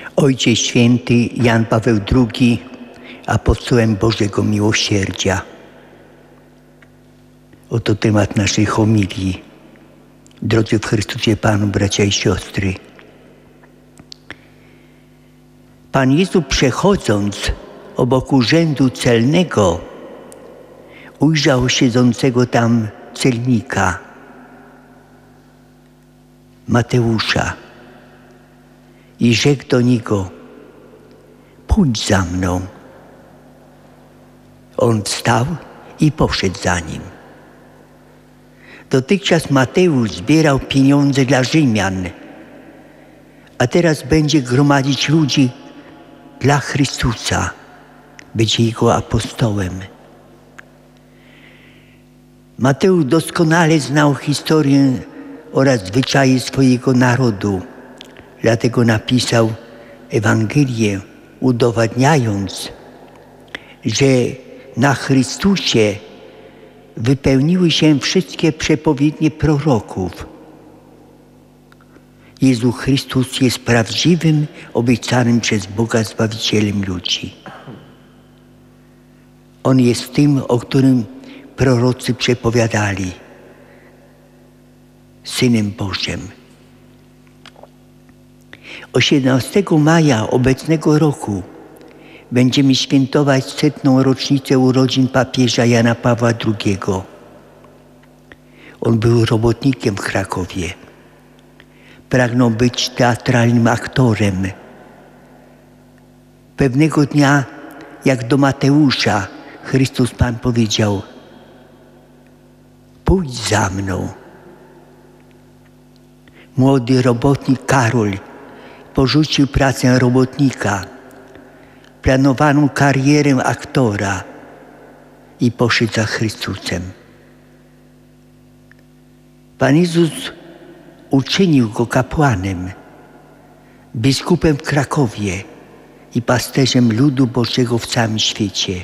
Ojciec Święty Jan Paweł II, apostołem Bożego Miłosierdzia. Oto temat naszej homilii. Drodzy w Chrystusie Panu, bracia i siostry. Pan Jezus, przechodząc obok urzędu celnego, ujrzał siedzącego tam celnika, Mateusza, i rzekł do niego: pójdź za mną. On wstał i poszedł za nim. Dotychczas Mateusz zbierał pieniądze dla Rzymian, a teraz będzie gromadzić ludzi dla Chrystusa, być Jego apostołem. Mateusz doskonale znał historię oraz zwyczaje swojego narodu, dlatego napisał Ewangelię, udowadniając, że na Chrystusie wypełniły się wszystkie przepowiednie proroków. Jezus Chrystus jest prawdziwym, obiecanym przez Boga Zbawicielem ludzi. On jest tym, o którym prorocy przepowiadali, Synem Bożym. 18 maja obecnego roku będziemy świętować 100. rocznicę urodzin papieża Jana Pawła II. On był robotnikiem w Krakowie. Pragnął być teatralnym aktorem. Pewnego dnia, jak do Mateusza, Chrystus Pan powiedział: pójdź za mną. Młody robotnik Karol porzucił pracę robotnika, planowaną karierę aktora i poszedł za Chrystusem. Pan Jezus uczynił go kapłanem, biskupem w Krakowie i pasterzem ludu Bożego w całym świecie.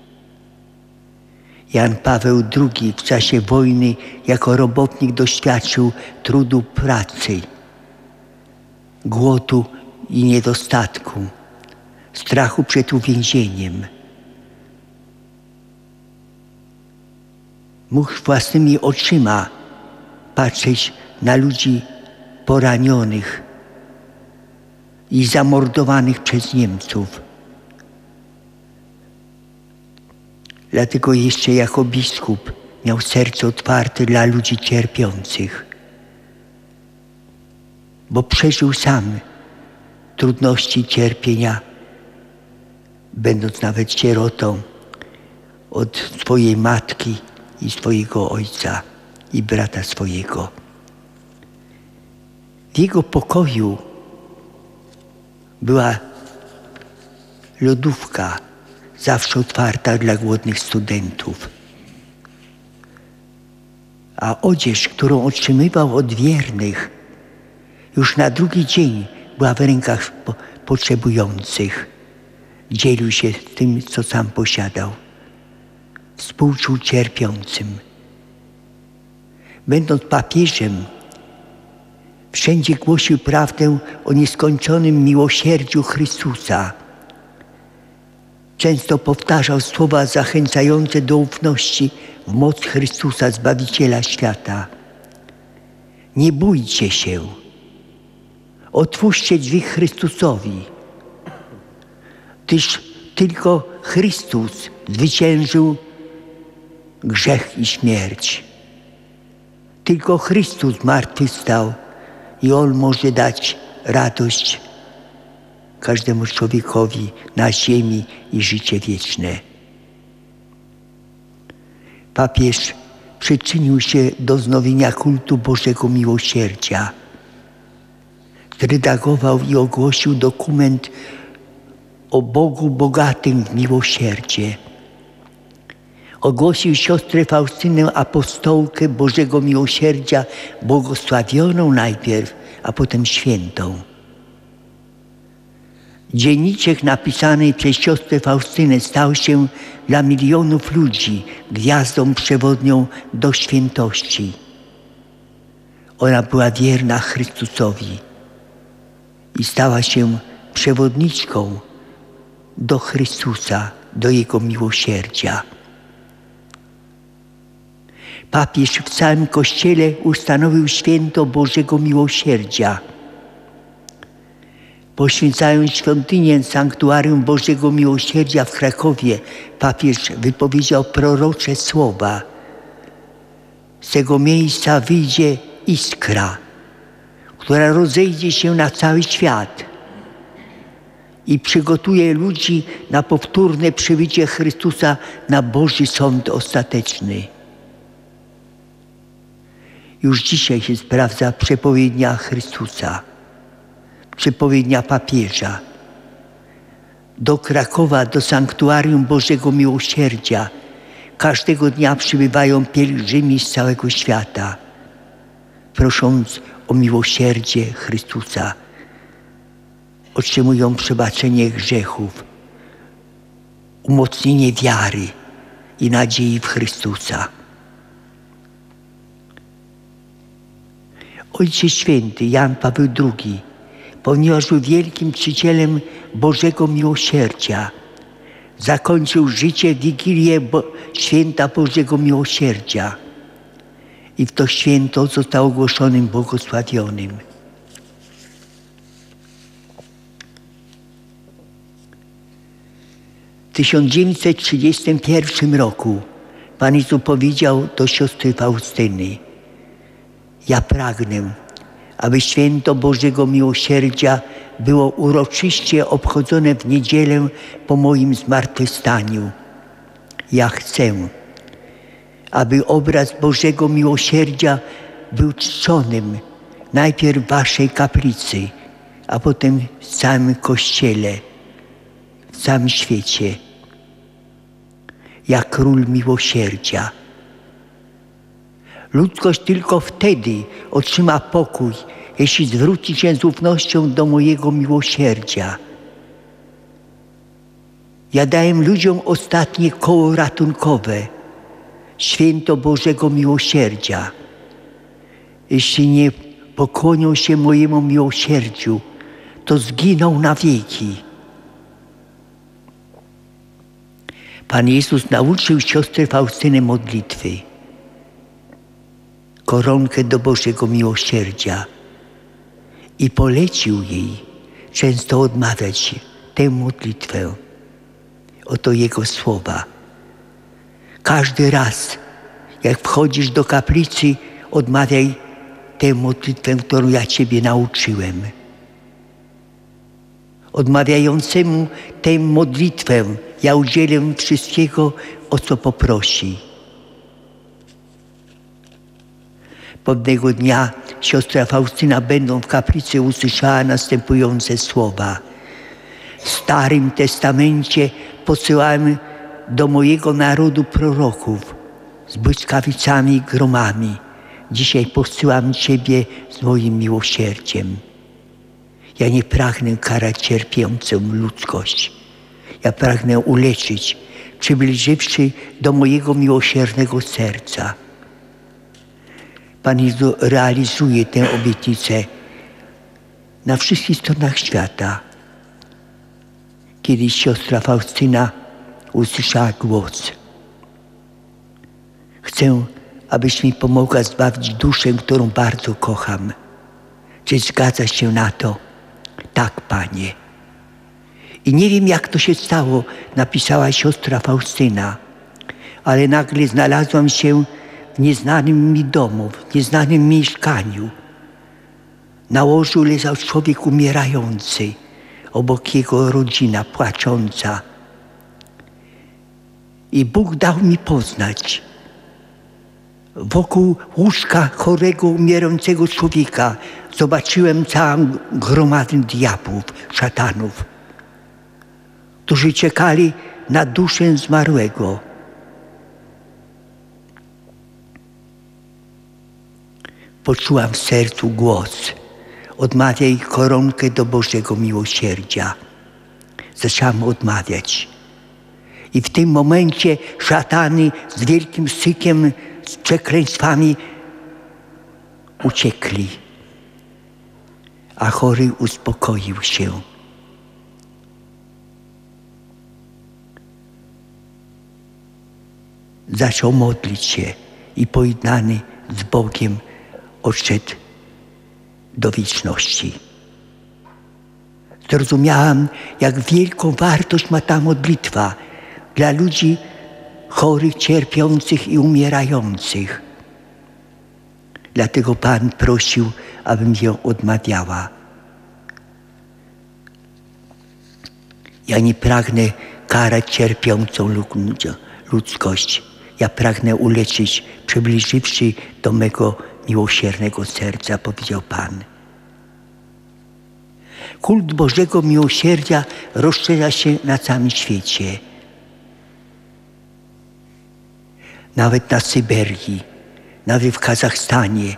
Jan Paweł II w czasie wojny jako robotnik doświadczył trudu pracy, głodu i niedostatku, strachu przed uwięzieniem. Mógł własnymi oczyma patrzeć na ludzi poranionych i zamordowanych przez Niemców. Dlatego jeszcze jako biskup miał serce otwarte dla ludzi cierpiących, bo przeżył sam trudności i cierpienia, będąc nawet sierotą od swojej matki i swojego ojca i brata swojego. W jego pokoju była lodówka, zawsze otwarta dla głodnych studentów. A odzież, którą otrzymywał od wiernych, już na drugi dzień była w rękach potrzebujących. Dzielił się tym, co sam posiadał. Współczuł cierpiącym. Będąc papieżem, wszędzie głosił prawdę o nieskończonym miłosierdziu Chrystusa. Często powtarzał słowa zachęcające do ufności w moc Chrystusa, Zbawiciela świata. Nie bójcie się. Otwórzcie drzwi Chrystusowi, gdyż tylko Chrystus zwyciężył grzech i śmierć. Tylko Chrystus zmartwychwstał i On może dać radość każdemu człowiekowi na ziemi i życie wieczne. Papież przyczynił się do wznowienia kultu Bożego Miłosierdzia. Zredagował i ogłosił dokument o Bogu bogatym w miłosierdzie. Ogłosił siostrę Faustynę, apostołkę Bożego Miłosierdzia, błogosławioną najpierw, a potem świętą. Dzienniczek napisany przez siostrę Faustynę stał się dla milionów ludzi gwiazdą przewodnią do świętości. Ona była wierna Chrystusowi i stała się przewodniczką do Chrystusa, do Jego miłosierdzia. Papież w całym Kościele ustanowił święto Bożego Miłosierdzia. Poświęcając świątynię Sanktuarium Bożego Miłosierdzia w Krakowie, papież wypowiedział prorocze słowa. Z tego miejsca wyjdzie iskra, która rozejdzie się na cały świat i przygotuje ludzi na powtórne przybycie Chrystusa na Boży Sąd ostateczny. Już dzisiaj się sprawdza przepowiednia Chrystusa, przepowiednia papieża. Do Krakowa, do Sanktuarium Bożego Miłosierdzia każdego dnia przybywają pielgrzymi z całego świata, prosząc o miłosierdzie Chrystusa. Otrzymują przebaczenie grzechów, umocnienie wiary i nadziei w Chrystusa. Ojciec Święty Jan Paweł II, ponieważ był wielkim czcicielem Bożego Miłosierdzia, zakończył życie w Wigilię Święta Bożego Miłosierdzia i w to święto został ogłoszonym błogosławionym. W 1931 roku Pan Jezus powiedział do siostry Faustyny: ja pragnę, aby święto Bożego Miłosierdzia było uroczyście obchodzone w niedzielę po moim zmartwychwstaniu. Ja chcę, aby obraz Bożego Miłosierdzia był czczonym najpierw w waszej kaplicy, a potem w całym Kościele, w całym świecie, jak Król Miłosierdzia. Ludzkość tylko wtedy otrzyma pokój, jeśli zwróci się z ufnością do mojego miłosierdzia. Ja daję ludziom ostatnie koło ratunkowe, święto Bożego Miłosierdzia. Jeśli nie pokłonią się mojemu miłosierdziu, to zginą na wieki. Pan Jezus nauczył siostrę Faustynę modlitwy. Koronkę do Bożego Miłosierdzia i polecił jej często odmawiać tę modlitwę. Oto Jego słowa. Każdy raz, jak wchodzisz do kaplicy, odmawiaj tę modlitwę, którą ja Ciebie nauczyłem. Odmawiającemu tę modlitwę ja udzielę wszystkiego, o co poprosi. Pewnego dnia siostra Faustyna, będąc w kaplicy, usłyszała następujące słowa. W Starym Testamencie posyłałem do mojego narodu proroków z błyskawicami i gromami. Dzisiaj posyłam Ciebie z moim miłosierdziem. Ja nie pragnę karać cierpiącą ludzkość. Ja pragnę uleczyć, przybliżywszy do mojego miłosiernego serca. Pan Jezus realizuje tę obietnicę na wszystkich stronach świata. Kiedyś siostra Faustyna usłyszała głos. Chcę, abyś mi pomogła zbawić duszę, którą bardzo kocham. Czy zgadza się na to? Tak, Panie. I nie wiem, jak to się stało, napisała siostra Faustyna, ale nagle znalazłam się w nieznanym mi domu, w nieznanym mieszkaniu. Na łożu leżał człowiek umierający, obok jego rodzina płacząca. I Bóg dał mi poznać. Wokół łóżka chorego, umierającego człowieka zobaczyłem całą gromadę diabłów, szatanów, którzy czekali na duszę zmarłego. Poczułam w sercu głos. Odmawiaj koronkę do Bożego Miłosierdzia. Zaczęłam odmawiać. I w tym momencie szatany z wielkim sykiem, z przekleństwami uciekli. A chory uspokoił się. zaczął modlić się i pojednany z Bogiem odszedł do wieczności. Zrozumiałam, jak wielką wartość ma ta modlitwa dla ludzi chorych, cierpiących i umierających. Dlatego Pan prosił, abym ją odmawiała. Ja nie pragnę karać cierpiącą ludzkość. Ja pragnę uleczyć, przybliżywszy do mego miłosiernego serca, powiedział Pan. Kult Bożego Miłosierdzia rozszerza się na całym świecie. Nawet na Syberii, nawet w Kazachstanie.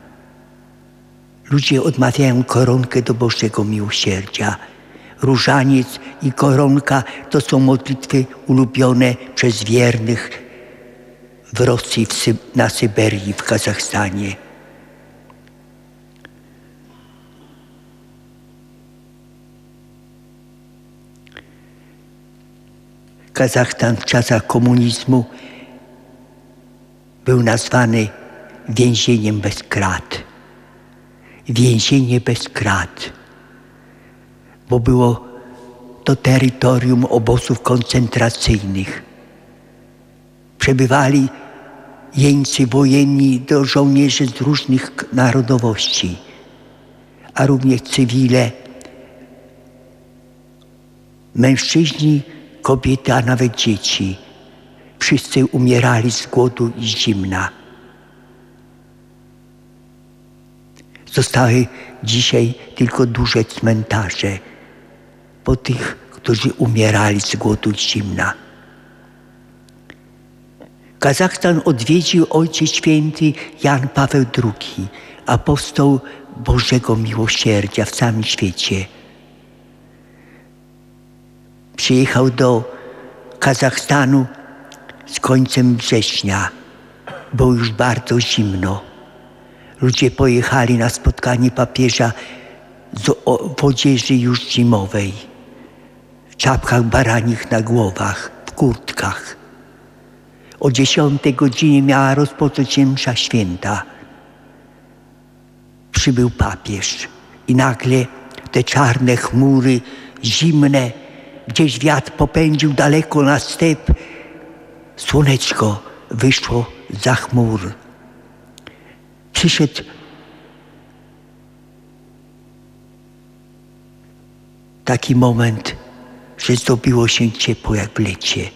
Ludzie odmawiają koronkę do Bożego Miłosierdzia. Różaniec i koronka to są modlitwy ulubione przez wiernych w Rosji, na Syberii, w Kazachstanie. Kazachstan w czasach komunizmu był nazwany więzieniem bez krat. Więzienie bez krat, bo było to terytorium obozów koncentracyjnych. Przebywali jeńcy wojenni do żołnierzy z różnych narodowości, a również cywile, mężczyźni, kobiety, a nawet dzieci. Wszyscy umierali z głodu i z zimna. Zostały dzisiaj tylko duże cmentarze po tych, którzy umierali z głodu i z zimna. Kazachstan odwiedził Ojciec Święty Jan Paweł II, apostoł Bożego Miłosierdzia w całym świecie. Przyjechał do Kazachstanu z końcem września. Było już bardzo zimno. Ludzie pojechali na spotkanie papieża w odzieży już zimowej, w czapkach baranich na głowach, w kurtkach. O 10 godzinie miała rozpocząć się msza święta. Przybył papież i nagle te czarne chmury, zimne, gdzieś wiatr popędził daleko na step. Słoneczko wyszło za chmur. Przyszedł taki moment, że zdobiło się ciepło jak w lecie.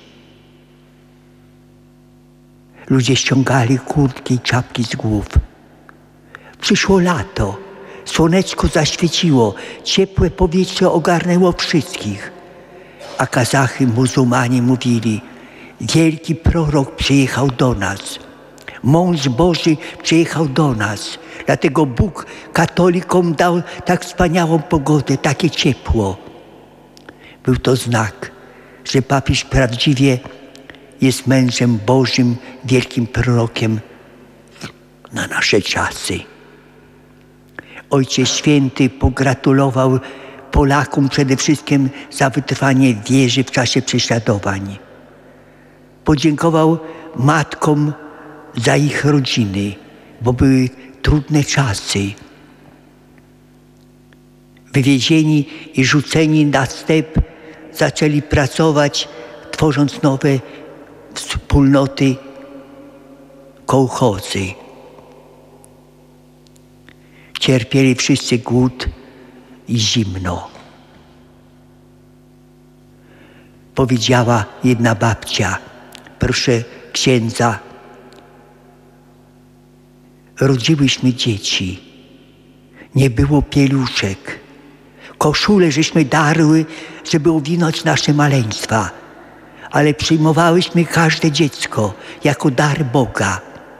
Ludzie ściągali kurtki i czapki z głów. Przyszło lato, słoneczko zaświeciło, ciepłe powietrze ogarnęło wszystkich. A Kazachy, muzułmanie mówili: wielki prorok przyjechał do nas. Mąż Boży przyjechał do nas. Dlatego Bóg katolikom dał tak wspaniałą pogodę, takie ciepło. Był to znak, że papież prawdziwie jest mężem Bożym, wielkim prorokiem na nasze czasy. Ojciec Święty pogratulował Polakom przede wszystkim za wytrwanie w wierze w czasie prześladowań. Podziękował matkom za ich rodziny, bo były trudne czasy. Wywiezieni i rzuceni na step zaczęli pracować, tworząc nowe wspólnoty, kołchozy. Cierpieli wszyscy głód i zimno. Powiedziała jedna babcia: proszę księdza, rodziłyśmy dzieci, nie było pieluszek, koszule żeśmy darły, żeby owinąć nasze maleństwa, ale przyjmowałyśmy każde dziecko jako dar Boga.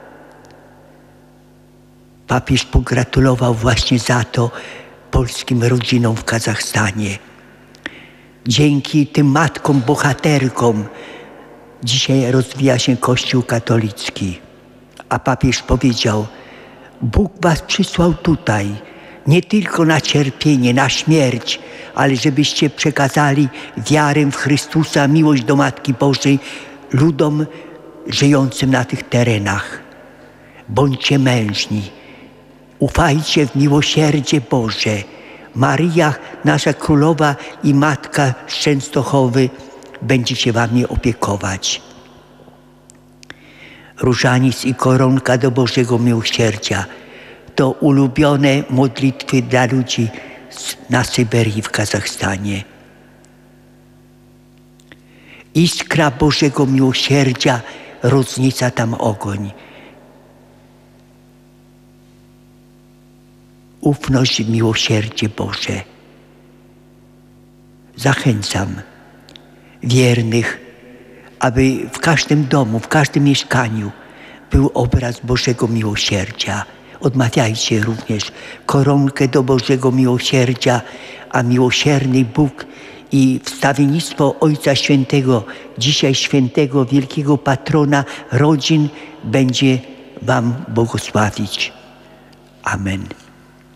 Papież pogratulował właśnie za to polskim rodzinom w Kazachstanie. Dzięki tym matkom, bohaterkom dzisiaj rozwija się Kościół katolicki. A papież powiedział: Bóg was przysłał tutaj nie tylko na cierpienie, na śmierć, ale żebyście przekazali wiarę w Chrystusa, miłość do Matki Bożej ludom żyjącym na tych terenach. Bądźcie mężni, ufajcie w miłosierdzie Boże. Maryja, nasza Królowa i Matka z Częstochowy, będzie się wami opiekować. Różaniec i koronka do Bożego Miłosierdzia to ulubione modlitwy dla ludzi na Syberii, w Kazachstanie. Iskra Bożego Miłosierdzia roznieca tam ogień. Ufność w miłosierdzie Boże. Zachęcam wiernych, aby w każdym domu, w każdym mieszkaniu był obraz Bożego Miłosierdzia. Odmawiajcie również koronkę do Bożego Miłosierdzia, a miłosierny Bóg i wstawiennictwo Ojca Świętego, dzisiaj świętego, wielkiego patrona rodzin, będzie wam błogosławić. Amen.